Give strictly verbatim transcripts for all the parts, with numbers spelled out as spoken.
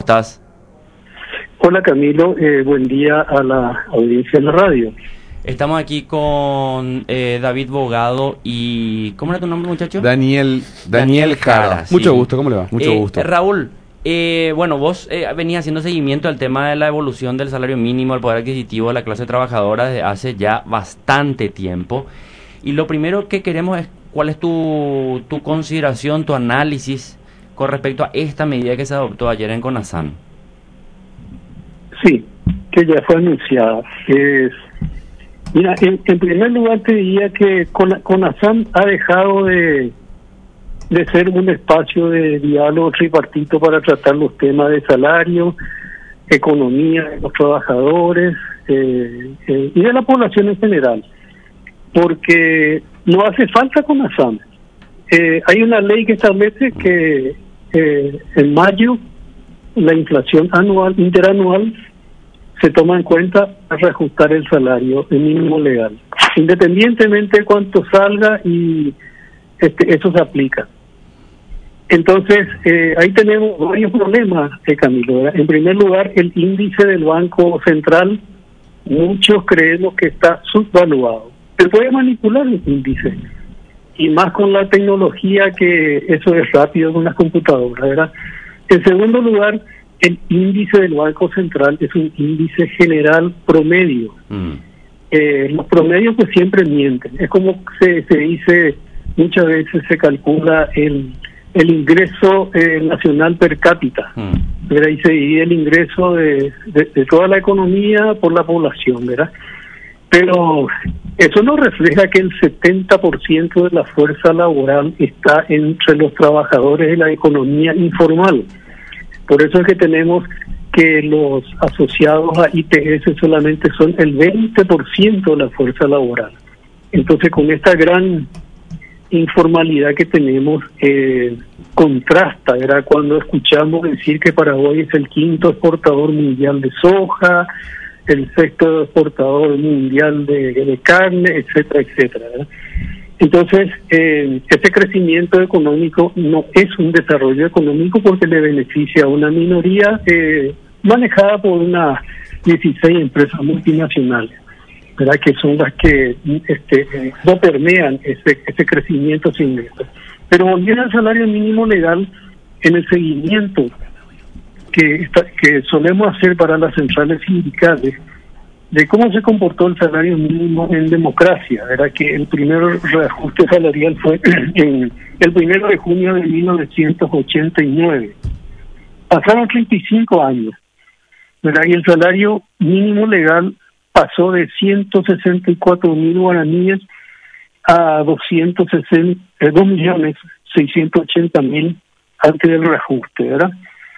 estás? Hola Camilo, eh, buen día a la audiencia de la radio. Estamos aquí con eh, David Bogado y... ¿Cómo era tu nombre, muchacho? Daniel, Daniel, Daniel Jara. Jara. Sí. Mucho gusto, ¿cómo le va? Mucho eh, gusto. Raúl, eh, bueno, vos eh, venías haciendo seguimiento al tema de la evolución del salario mínimo, el poder adquisitivo de la clase trabajadora desde hace ya bastante tiempo. Y lo primero que queremos es, ¿cuál es tu, tu consideración, tu análisis con respecto a esta medida que se adoptó ayer en CONASAN? Sí, que ya fue anunciada. Es, mira, en, en primer lugar te diría que CONASAN ha dejado de, de ser un espacio de diálogo tripartito para tratar los temas de salario, economía de los trabajadores eh, eh, y de la población en general, porque no hace falta CONASAN. Eh, hay una ley que establece que eh, en mayo la inflación anual, interanual, se toma en cuenta para reajustar el salario el mínimo legal, independientemente de cuánto salga, y este, eso se aplica. Entonces, eh, ahí tenemos varios problemas, eh, Camilo, ¿verdad? En primer lugar, el índice del Banco Central, muchos creemos que está subvaluado. Se puede manipular el índice, y más con la tecnología, que eso es rápido con las computadoras, ¿verdad? En segundo lugar, el índice del Banco Central es un índice general promedio. Mm. Eh, los promedios pues siempre mienten. Es como se, se dice, muchas veces se calcula el, el ingreso eh, nacional per cápita. Mm. ¿Verdad? Y se divide el ingreso de, de, de toda la economía por la población, ¿verdad? Pero eso no refleja que el setenta por ciento de la fuerza laboral está entre los trabajadores de la economía informal. Por eso es que tenemos que los asociados a I P S solamente son el veinte por ciento de la fuerza laboral. Entonces, con esta gran informalidad que tenemos, eh, contrasta, ¿verdad? Cuando escuchamos decir que Paraguay es el quinto exportador mundial de soja, el sexto exportador mundial de, de carne, etcétera, etcétera, ¿verdad? Entonces, eh, ese crecimiento económico no es un desarrollo económico, porque le beneficia a una minoría eh, manejada por unas dieciséis empresas multinacionales, ¿verdad? Que son las que este, eh, no permean ese, ese crecimiento sin esto. Pero volviendo al salario mínimo legal, en el seguimiento que, está, que solemos hacer para las centrales sindicales, de cómo se comportó el salario mínimo en democracia, era que el primer reajuste salarial fue en el primero de junio de mil novecientos ochenta y nueve. Pasaron treinta y cinco años, ¿verdad? Y el salario mínimo legal pasó de ciento sesenta y cuatro mil guaraníes a doscientos sesenta, eh, dos millones seiscientos ochenta mil antes del reajuste, ¿verdad?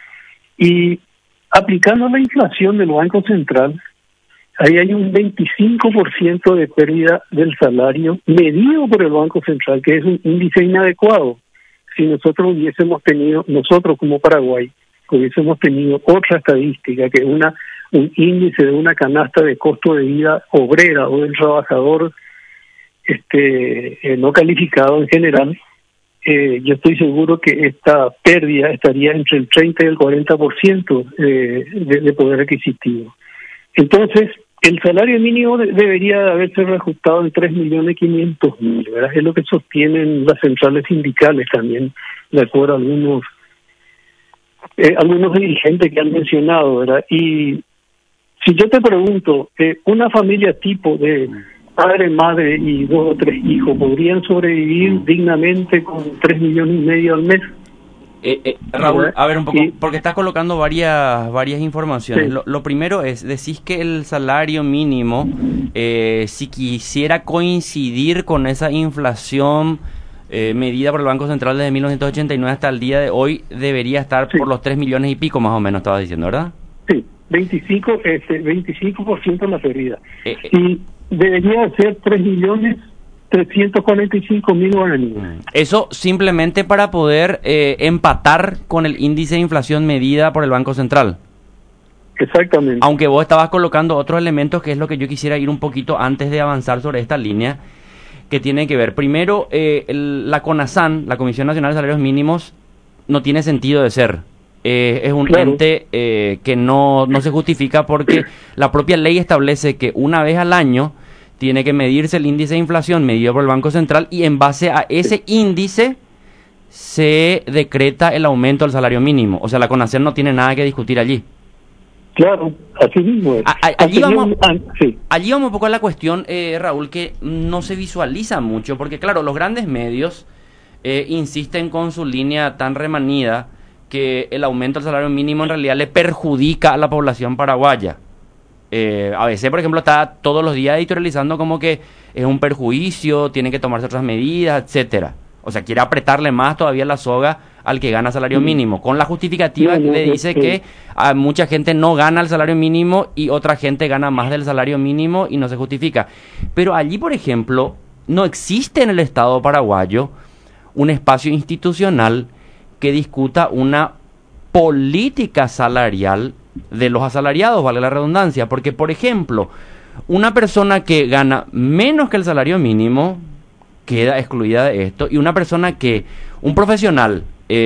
Y aplicando la inflación del Banco Central, ahí hay un veinticinco por ciento de pérdida del salario medido por el Banco Central, que es un índice inadecuado. Si nosotros hubiésemos tenido, nosotros como Paraguay, hubiésemos tenido otra estadística, que es una un índice de una canasta de costo de vida obrera o del trabajador este eh, no calificado en general, eh, yo estoy seguro que esta pérdida estaría entre el treinta y el cuarenta por ciento eh, de, de poder adquisitivo. Entonces, el salario mínimo de, debería de haberse reajustado en tres millones quinientos mil, ¿verdad? Es lo que sostienen las centrales sindicales también, de acuerdo a algunos eh, algunos dirigentes que han mencionado, ¿verdad? Y si yo te pregunto, eh, una familia tipo de padre, madre y dos o tres hijos, ¿podrían sobrevivir dignamente con tres millones y medio al mes? Eh, eh, Raúl, a ver un poco, porque estás colocando varias varias informaciones. Sí. Lo, lo primero es, decís que el salario mínimo, eh, si quisiera coincidir con esa inflación eh, medida por el Banco Central desde mil novecientos ochenta y nueve hasta el día de hoy, debería estar sí. por los tres millones y pico más o menos, estabas diciendo, ¿verdad? Sí, veinticinco, este, veinticinco por ciento la pérdida. Eh, y debería ser tres millones trescientos cuarenta y cinco mil guaraníes. Eso simplemente para poder eh, empatar con el índice de inflación medida por el Banco Central. Exactamente. Aunque vos estabas colocando otros elementos, que es lo que yo quisiera ir un poquito antes de avanzar sobre esta línea, que tiene que ver. Primero, eh, el, la CONASAN, la Comisión Nacional de Salarios Mínimos, no tiene sentido de ser. eh, es un Claro. ente eh, que no, no se justifica porque la propia ley establece que una vez al año tiene que medirse el índice de inflación medido por el Banco Central y en base a ese índice se decreta el aumento del salario mínimo. O sea, la CONACER no tiene nada que discutir allí. Claro, así mismo es. A- a- allí, Así vamos, mismo- ah, sí. allí vamos un poco a la cuestión, eh, Raúl, que no se visualiza mucho, porque claro, los grandes medios eh, insisten con su línea tan remanida que el aumento del salario mínimo en realidad le perjudica a la población paraguaya. Eh, A B C, por ejemplo, está todos los días editorializando como que es un perjuicio, tienen que tomarse otras medidas, etcétera. O sea, quiere apretarle más todavía la soga al que gana salario mínimo, con la justificativa No, que no, le es dice que- que a mucha gente no gana el salario mínimo y otra gente gana más del salario mínimo y no se justifica. Pero allí, por ejemplo, no existe en el Estado paraguayo un espacio institucional que discuta una política salarial de los asalariados, vale la redundancia, porque, por ejemplo, una persona que gana menos que el salario mínimo queda excluida de esto, y una persona que, un profesional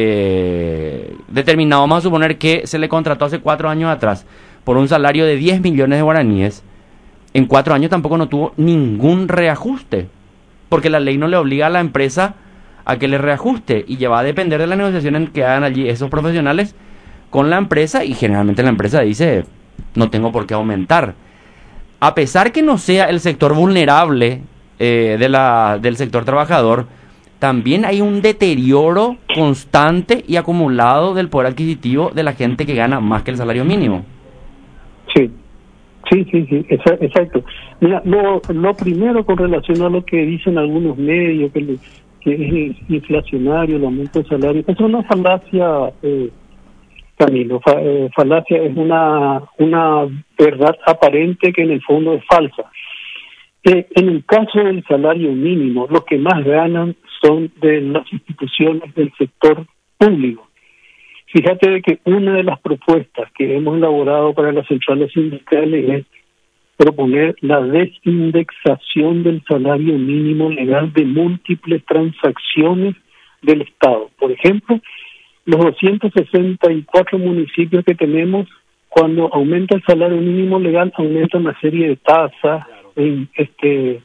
eh, determinado, vamos a suponer que se le contrató hace cuatro años atrás por un salario de diez millones de guaraníes, en cuatro años tampoco no tuvo ningún reajuste, porque la ley no le obliga a la empresa a que le reajuste, y ya va a depender de las negociaciones que hagan allí esos profesionales con la empresa, y generalmente la empresa dice, no tengo por qué aumentar. A pesar que no sea el sector vulnerable eh, de la, del sector trabajador, también hay un deterioro constante y acumulado del poder adquisitivo de la gente que gana más que el salario mínimo. Sí, sí, sí, sí, exa- exacto. Mira, lo, lo primero con relación a lo que dicen algunos medios, que, le- que es inflacionario el aumento del salario, es una falacia, eh, Camilo. Fa- eh, falacia es una, una verdad aparente que en el fondo es falsa. Eh, en el caso del salario mínimo, los que más ganan son de las instituciones del sector público. Fíjate de que una de las propuestas que hemos elaborado para las centrales sindicales es proponer la desindexación del salario mínimo legal de múltiples transacciones del Estado. Por ejemplo, los doscientos sesenta y cuatro municipios que tenemos, cuando aumenta el salario mínimo legal, aumenta una serie de tasas, en, este,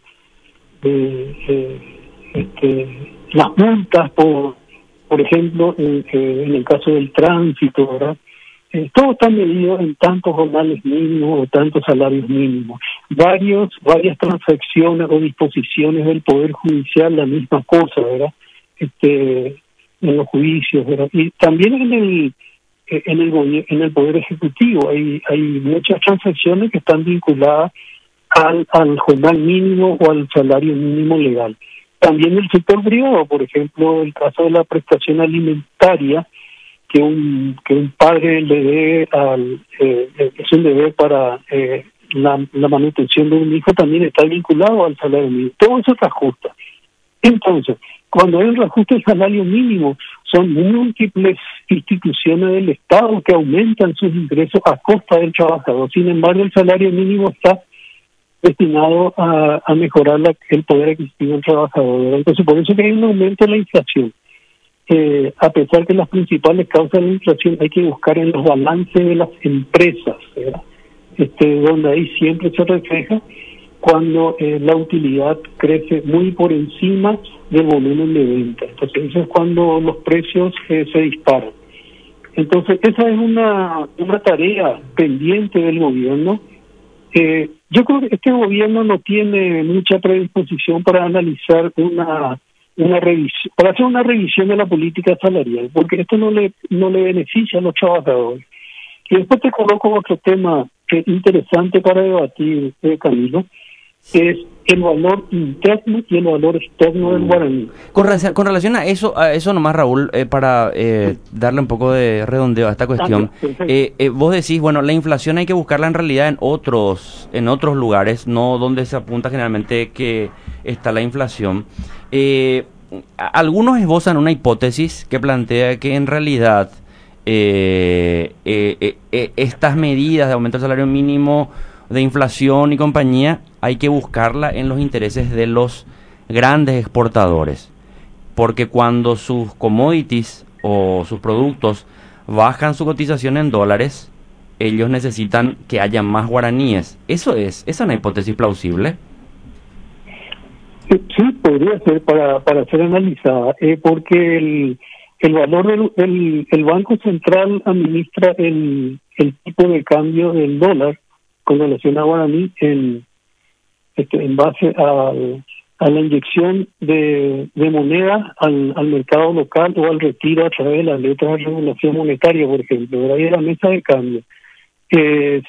de, eh, este, las multas, por, por ejemplo, en, eh, en el caso del tránsito, ¿verdad? Eh, todo está medido en tantos jornales mínimos o tantos salarios mínimos. Varios, varias transacciones o disposiciones del Poder Judicial, la misma cosa, ¿verdad? Este, en los juicios, ¿verdad? Y también en el eh, en el gobier- en el Poder Ejecutivo hay hay muchas transacciones que están vinculadas al, al jornal mínimo o al salario mínimo legal. También el sector privado, por ejemplo, el caso de la prestación alimentaria, que un que un padre le dé al eh, es un deber para eh, la, la manutención de un hijo, también está vinculado al salario mínimo. Todo eso se ajusta. Entonces, cuando hay un reajuste del salario mínimo, son múltiples instituciones del Estado que aumentan sus ingresos a costa del trabajador. Sin embargo, el salario mínimo está destinado a, a mejorar la, el poder adquisitivo del trabajador, ¿verdad? Entonces, por eso que hay un aumento de la inflación. Eh, a pesar que las principales causas de la inflación hay que buscar en los balances de las empresas, ¿verdad? Este, donde ahí siempre se refleja cuando eh, la utilidad crece muy por encima del volumen de venta. Entonces, eso es cuando los precios eh, se disparan. Entonces, esa es una, una tarea pendiente del gobierno. Eh, yo creo que este gobierno no tiene mucha predisposición para analizar una una revisión, para hacer una revisión de la política salarial, porque esto no le no le beneficia a los trabajadores. Y después te coloco otro tema que es interesante para debatir, eh, Camilo, que es el valor interno y el valor externo del guaraní. Con, re- con relación a eso, a eso nomás, Raúl, eh, para eh, darle un poco de redondeo a esta cuestión, Ah, perfecto. eh, eh, vos decís, bueno, la inflación hay que buscarla en realidad en otros, en otros lugares, no donde se apunta generalmente que está la inflación. Eh, a- algunos esbozan una hipótesis que plantea que en realidad eh, eh, eh, eh, estas medidas de aumento del salario mínimo, de inflación y compañía, hay que buscarla en los intereses de los grandes exportadores, porque cuando sus commodities o sus productos bajan su cotización en dólares, ellos necesitan que haya más guaraníes. ¿Eso es? ¿Esa es una hipótesis plausible? Sí, podría ser para, para ser analizada, eh, porque el, el valor del el, el Banco Central administra el, el tipo de cambio del dólar con relación a guaraní en, este, en base a, a la inyección de, de moneda al, al mercado local o al retiro a través de las letras de regulación monetaria, por ejemplo, ¿verdad? Y de la mesa de cambio. Eh,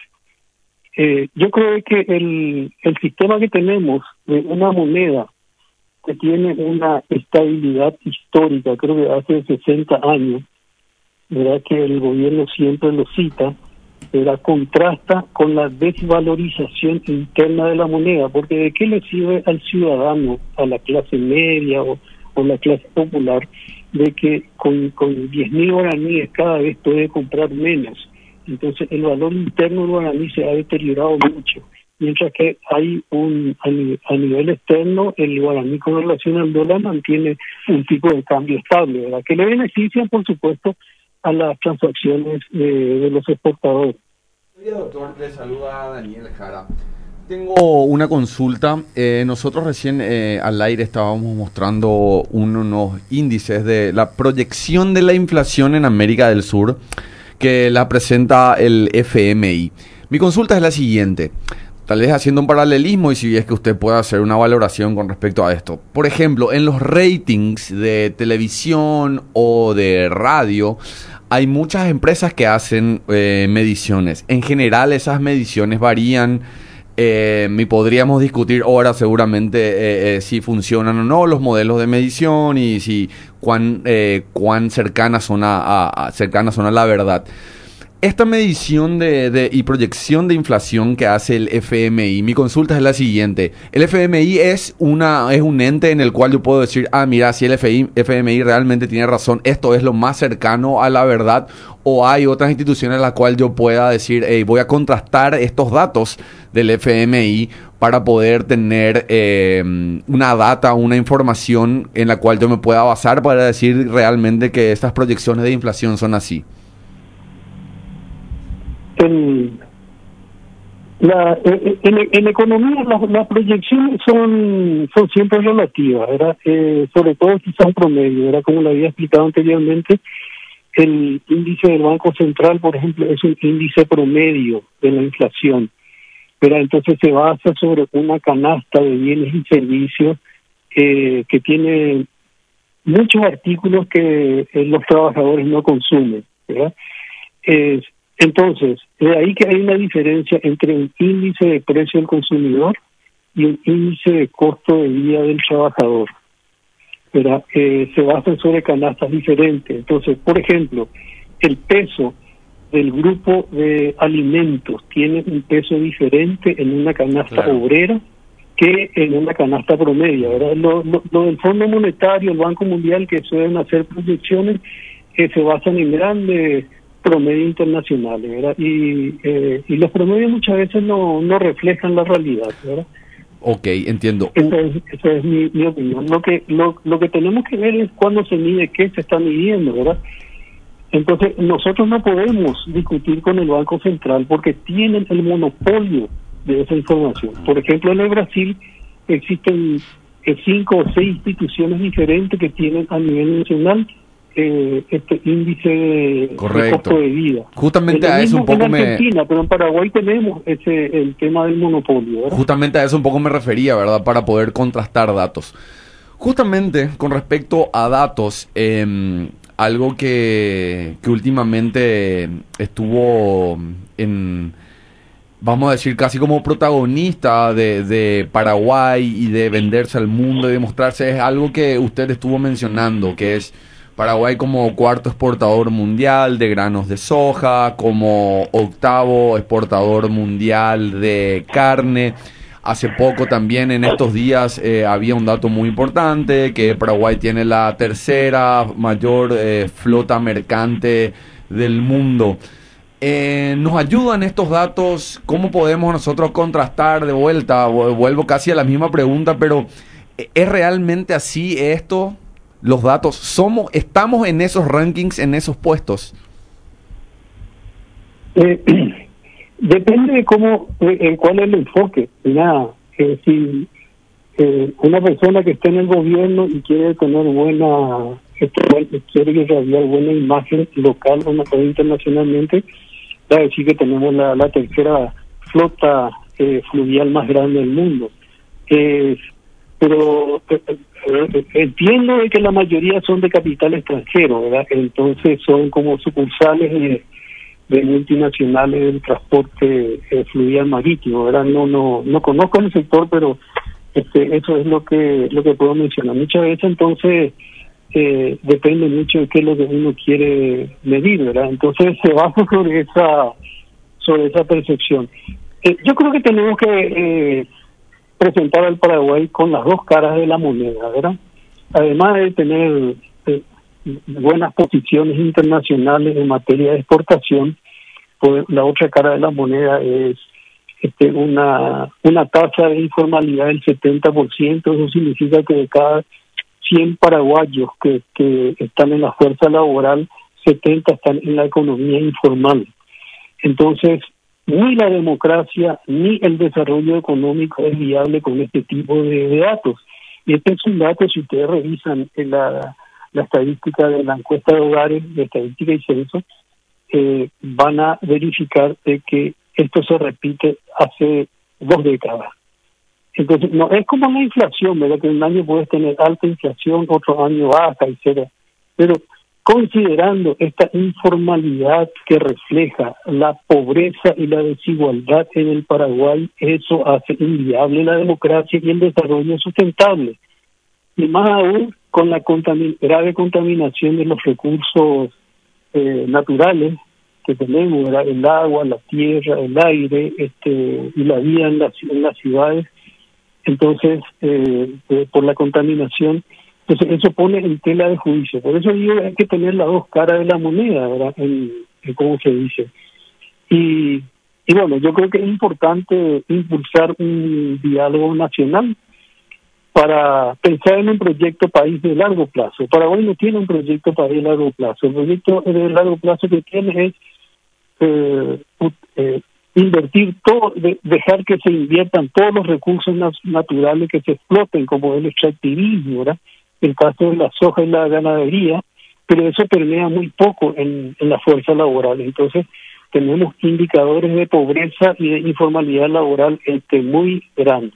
eh, yo creo que el, el sistema que tenemos de una moneda que tiene una estabilidad histórica, creo que hace sesenta años, ¿verdad? Que el gobierno siempre lo cita, ¿verdad? Contrasta con la desvalorización interna de la moneda, porque ¿de qué le sirve al ciudadano, a la clase media o, o la clase popular, de que con, con diez mil guaraníes cada vez puede comprar menos? Entonces el valor interno del guaraní se ha deteriorado mucho, mientras que hay un a, nivel, a nivel externo el guaraní con relación al dólar mantiene un tipo de cambio estable, ¿verdad? Que le beneficia, por supuesto, a las transacciones de, de los exportadores. Doctor, le saluda Daniel Jara. Tengo una consulta. Eh, nosotros recién eh, al aire estábamos mostrando unos índices de la proyección de la inflación en América del Sur que la presenta el F M I. Mi consulta es la siguiente, tal vez haciendo un paralelismo y si es que usted pueda hacer una valoración con respecto a esto. Por ejemplo, en los ratings de televisión o de radio hay muchas empresas que hacen eh, mediciones. En general esas mediciones varían. Eh, y podríamos discutir ahora seguramente eh, eh, si funcionan o no los modelos de medición y si cuán eh, cuán cercanas son a, a, a cercanas son a la verdad. Esta medición de, de y proyección de inflación que hace el F M I, mi consulta es la siguiente. El F M I es una es un ente en el cual yo puedo decir, ah, mira, si el F M I realmente tiene razón, esto es lo más cercano a la verdad, o hay otras instituciones en las cuales yo pueda decir, hey, voy a contrastar estos datos del F M I para poder tener eh, una data, una información en la cual yo me pueda basar para decir realmente que estas proyecciones de inflación son así. El, la, en, en economía las, las proyecciones son son siempre relativas, ¿verdad? Eh, sobre todo si son promedio, ¿verdad? Como lo había explicado anteriormente, el índice del Banco Central, por ejemplo, es un índice promedio de la inflación, ¿verdad? Entonces se basa sobre una canasta de bienes y servicios eh, que tiene muchos artículos que eh, los trabajadores no consumen, ¿verdad? Eh, Entonces, de ahí que hay una diferencia entre un índice de precio del consumidor y un índice de costo de vida del trabajador, ¿verdad? Eh, se basan sobre canastas diferentes. Entonces, por ejemplo, el peso del grupo de alimentos tiene un peso diferente en una canasta claro. obrera que en una canasta promedio, ¿verdad? Lo, lo, lo del Fondo Monetario, el Banco Mundial, que suelen hacer proyecciones que se basan en grandes promedios internacionales, ¿verdad? Y eh, y los promedios muchas veces no no reflejan la realidad, ¿verdad? Ok, entiendo. Esa es, esa es mi, mi opinión. Lo que lo, lo que tenemos que ver es cuándo se mide, qué se está midiendo, ¿verdad? Entonces, nosotros no podemos discutir con el Banco Central porque tienen el monopolio de esa información. Por ejemplo, en el Brasil existen eh, cinco o seis instituciones diferentes que tienen a nivel nacional Eh, este índice de, de costo de vida. Justamente a eso un poco en Argentina, me... pero en Paraguay tenemos ese el tema del monopolio, ¿verdad? Justamente a eso un poco me refería, ¿verdad? Para poder contrastar datos. Justamente con respecto a datos, eh, algo que, que últimamente estuvo en, vamos a decir, casi como protagonista de, de Paraguay y de venderse al mundo y demostrarse, es algo que usted estuvo mencionando, que es Paraguay como cuarto exportador mundial de granos de soja, como octavo exportador mundial de carne. Hace poco también, en estos días, eh, había un dato muy importante, que Paraguay tiene la tercera mayor eh, flota mercante del mundo. Eh, ¿Nos ayudan estos datos? ¿Cómo podemos nosotros contrastar de vuelta? Vuelvo casi a la misma pregunta, pero ¿es realmente así esto? Los datos, somos, estamos en esos rankings, en esos puestos. Eh, depende de cómo, en cuál es el enfoque. Mira, eh, si eh, una persona que esté en el gobierno y quiere tener buena, este, quiere irradiar buena imagen local o internacionalmente, va a decir que tenemos la, la tercera flota eh, fluvial más grande del mundo. Eh, pero eh, eh, entiendo de que la mayoría son de capital extranjero, ¿verdad? Entonces son como sucursales de, de multinacionales del transporte eh, fluvial marítimo, ¿verdad? No, no, no conozco el sector, pero este, eso es lo que lo que puedo mencionar. Muchas veces entonces eh, depende mucho de qué es lo que uno quiere medir, ¿verdad? Entonces se basa sobre esa sobre esa percepción. Eh, yo creo que tenemos que eh, presentar al Paraguay con las dos caras de la moneda, ¿verdad? Además de tener eh, buenas posiciones internacionales en materia de exportación, pues la otra cara de la moneda es este, una una tasa de informalidad del setenta por ciento. Eso significa que de cada cien paraguayos que, que están en la fuerza laboral, setenta están en la economía informal. Entonces, ni la democracia ni el desarrollo económico es viable con este tipo de, de datos. Y este es un dato, si ustedes revisan en la, la estadística de la encuesta de hogares, de estadística y censo, eh, van a verificar de que esto se repite hace dos décadas. Entonces, no es como la inflación, ¿verdad? Que un año puedes tener alta inflación, otro año baja, etcétera. Pero considerando esta informalidad que refleja la pobreza y la desigualdad en el Paraguay, eso hace inviable la democracia y el desarrollo sustentable. Y más aún con la contamin- grave contaminación de los recursos eh, naturales que tenemos, ¿verdad? El agua, la tierra, el aire, este, y la vida en las, en las ciudades. Entonces, eh, eh, por la contaminación, entonces eso pone en tela de juicio. Por eso digo, hay que tener las dos caras de la moneda, ¿verdad? En, en cómo se dice. Y, y bueno, yo creo que es importante impulsar un diálogo nacional para pensar en un proyecto país de largo plazo. Paraguay no tiene un proyecto país de largo plazo. El proyecto de largo plazo que tiene es eh, eh, invertir todo, de, dejar que se inviertan todos los recursos naturales, que se exploten, como el extractivismo, ¿verdad? El caso de la soja y la ganadería, pero eso permea muy poco en, en la fuerza laboral. Entonces tenemos indicadores de pobreza y de informalidad laboral este, muy grandes.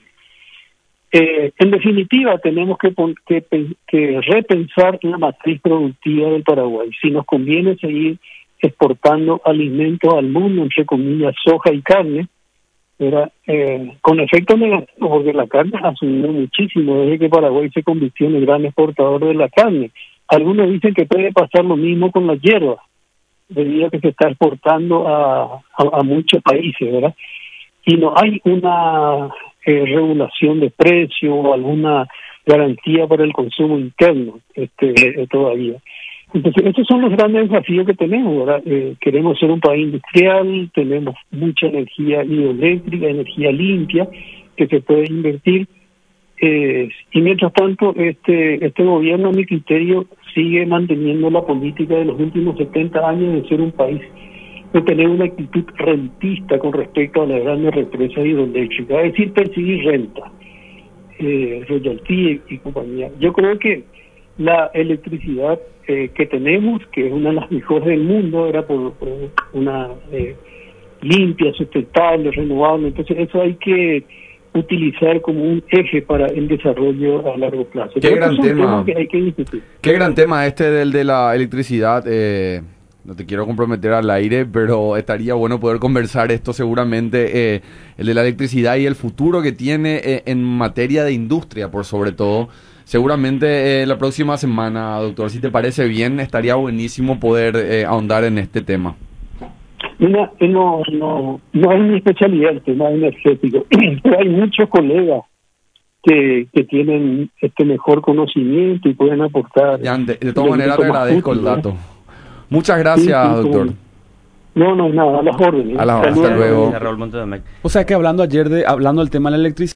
Eh, en definitiva, tenemos que, que, que repensar la matriz productiva del Paraguay. Si nos conviene seguir exportando alimentos al mundo, entre comillas, soja y carne, era eh, con efectos negativos, porque la carne ha subido muchísimo desde que Paraguay se convirtió en el gran exportador de la carne. Algunos dicen que puede pasar lo mismo con la hierba, debido a que se está exportando a, a, a muchos países, ¿verdad? Y no hay una eh, regulación de precio o alguna garantía para el consumo interno este eh, todavía. Entonces, estos son los grandes desafíos que tenemos, ¿verdad? Eh, queremos ser un país industrial, tenemos mucha energía hidroeléctrica, energía limpia, que se puede invertir. Eh, y mientras tanto, este este gobierno, a mi criterio, sigue manteniendo la política de los últimos setenta años de ser un país, de tener una actitud rentista con respecto a las grandes represas hidroeléctricas, es decir, percibir renta, eh, royalty y, y compañía. Yo creo que la electricidad eh, que tenemos, que es una de las mejores del mundo, era por, por una eh, limpia, sustentable, renovable. Entonces eso hay que utilizar como un eje para el desarrollo a largo plazo. Qué gran tema. Que hay que discutir. Qué gran tema este del de la electricidad. Eh, no te quiero comprometer al aire, pero estaría bueno poder conversar esto seguramente, eh, el de la electricidad y el futuro que tiene eh, en materia de industria, por sobre todo. Seguramente eh, la próxima semana, doctor, si te parece bien, estaría buenísimo poder eh, ahondar en este tema. Mira, no, no, no es mi especialidad el tema energético, pero hay muchos colegas que, que tienen este mejor conocimiento y pueden aportar. Ya, de, de todas maneras te agradezco útil, el dato. ¿Eh? Muchas gracias, sí, sí, doctor. No, no, nada, a las órdenes. A la, hasta luego. Raúl Montes de Mec. O sea que hablando ayer de, hablando del tema de la electricidad,